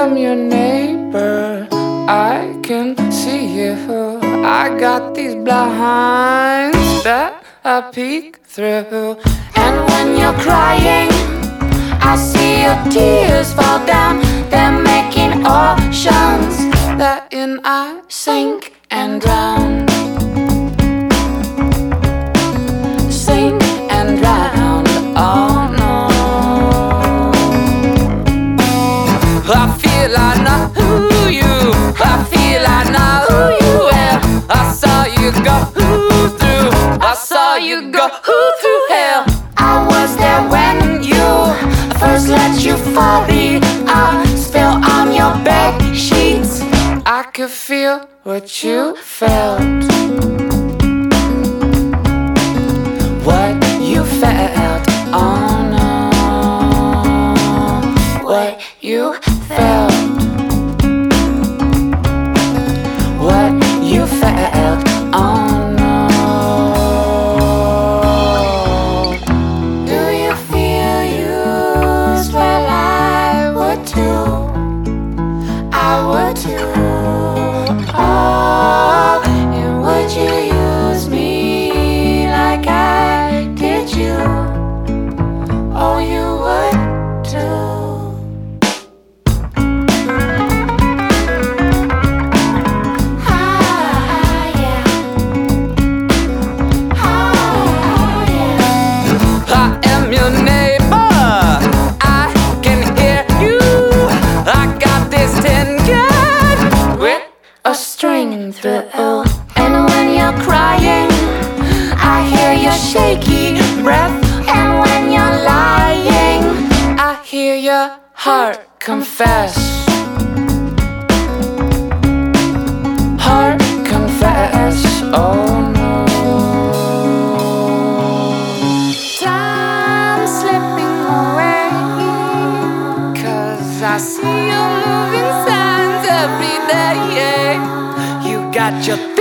am your neighbor, I can see you. I got these blinds that I peek through. And when you're crying, I see your tears fall down. They're making oceans that in I sink and drown. Sink and drown, oh no. I feel I know who you, I feel I know who you are. I saw you go through, I saw you go through hell. I was there when you first let euphoria spill on your bed sheets. I could feel what you felt, what you felt, oh no, what you felt, what you felt, oh no. Do you feel used? Well, I would too, I would too. Oh, and would you use me like I did you? Oh, you would too. A string through, and when you're crying, I hear your shaky breath. And when you're lying, I hear your heart confess. Heart confess, oh no. Time slipping away, 'cause I see you moving signs every day. Got your